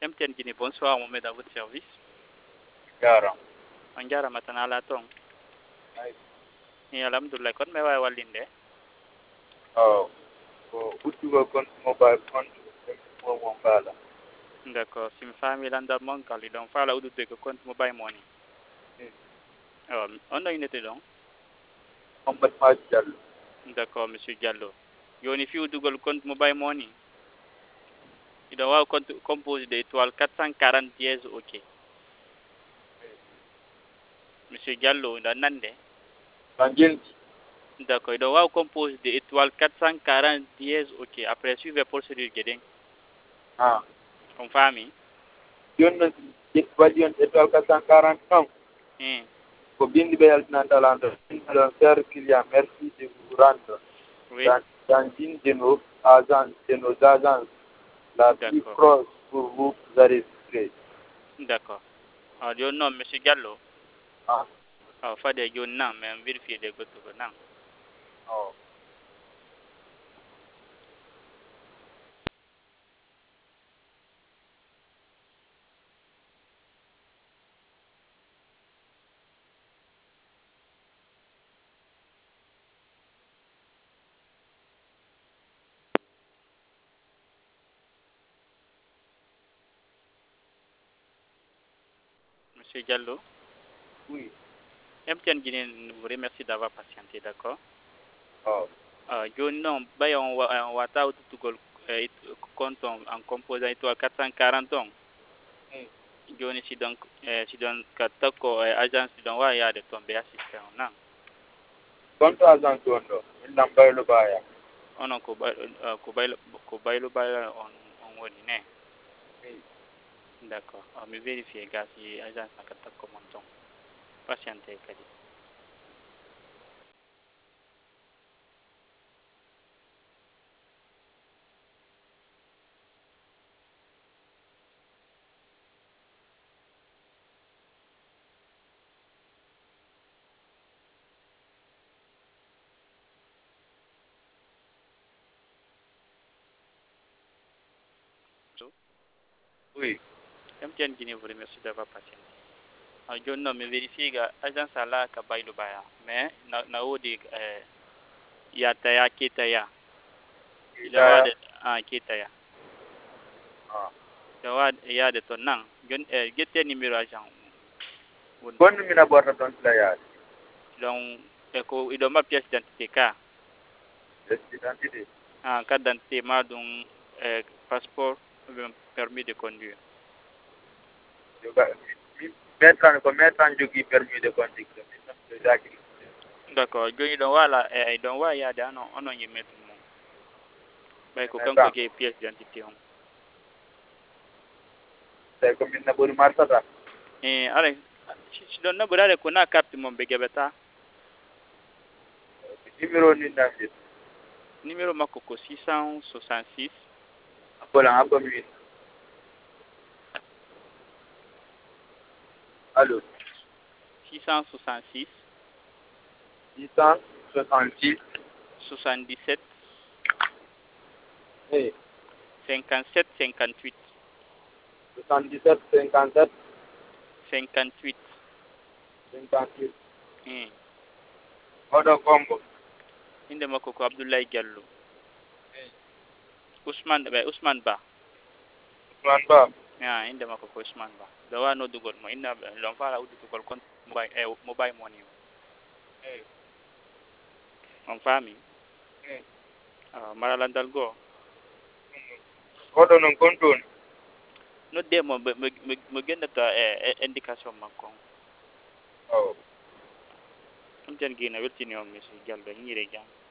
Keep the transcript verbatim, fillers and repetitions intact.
M T N Guinée, bonsoir, Mohamed, à votre service. Jaram. On jarama tan ala ton. Ay. Ni alhamdulillah kon me way wallinde. Oh. Ko uttugo compte mobile compte mo mo kala. D'accord, si mi faami landal mon kalli ɗon faala uddudde ko compte mobile money. Oh, on ɗo innete ɗon? Mohamed Madi Diallo. D'accord, monsieur Diallo. Joni fi uddugol compte mobile money. Iɗon wawi compte composé de étoile quatre cent quarante dièse OK. Monsieur Diallo, ɗon nande? Banjilti. D'accord, iɗon wawi composé de étoile quatre cent quarante dièse OK. Après suivre procédure gueɗen. Ah. On faami? Joni waɗi on étoile quatre cent quarante non. Hmm. Ko bindi ɓe yaltinantalando ɗon cher client merci de vous rendre Oui. dans, dans une de nos agences de nos agences la plus proche pour vous enregistrer. D'accord. Ah, joni noon monsieur Diallo. Ah. Ah, fade joni nan min vérifié de gottugo nan. Oh. Monsieur Diallo. Oui. M T N Guinée vous remercie d'avoir patienté, d'accord? Oh. Uh, joni noon ɓay on wata udditugol e compte on en composant étoile quatre cent quarante on. Mm. Joni si donc eh, si ɗon ka takko e agence ɗon wawi yaade toon ɓe assisté on nan. Compte agence on ɗo min ɗam Baylo Baya. Onon ko bay uh, ko baylo ko baylo baylo on on woni ne. Mm. D'accord. Uh, mi vérifié ga si agence naka takko mon ton. Patienté kadi. Oui. M T N Guinée vous remercie d'avoir patienté. Uh, joni noon mi vérifie ga agence ala ka baylo baya mais na na wodi eh, yataya ketaya iɗa waade an ketaya Ah. iɗa waade yaade toon nan joni e guette numéro agent woni gonɗo mina ɓorta toon sila yaade ɗon e ko iɗo ma pièce d' identité ka pièce d' identité an carte d' identité ma ɗum e passeport ou permis de conduire yoga mi mettan ko mettan jogui permis de conduire min noon to jaki d' accord joni ɗon waala e ɗon wawi yaade ano onon e maître mum ɓay ko kanko metan jeye pièce d' identité on tawi ko min naɓori marsata e ara si ɗon naɓorade ko na carte mum ɓe geɓata numéro ni namdir numéro makko ko six cent soixante six appolan abba mi win allo six cent soixante six six cent soixante six soixante dix sept eyi cinquante sept cinquante huit soixante dix sept cinquante sept cinquante huit cinquante huit i oɗo gombo inde makko ko Abdoulaye Diallo eyi Ousmane ɓe Ousmane Ba Ousmane Ba a inde makko ko Ousmane Ba ɗo wa noddugol mo inna ɗon faala udditugol compte mobile e mobile money o eyi on faami eyi uh, maralandal goo oɗo noon gonɗo woni nodde mo mo gendata e indication makko o ɗum tan guino weltini on monsieur Diallo ñiire jam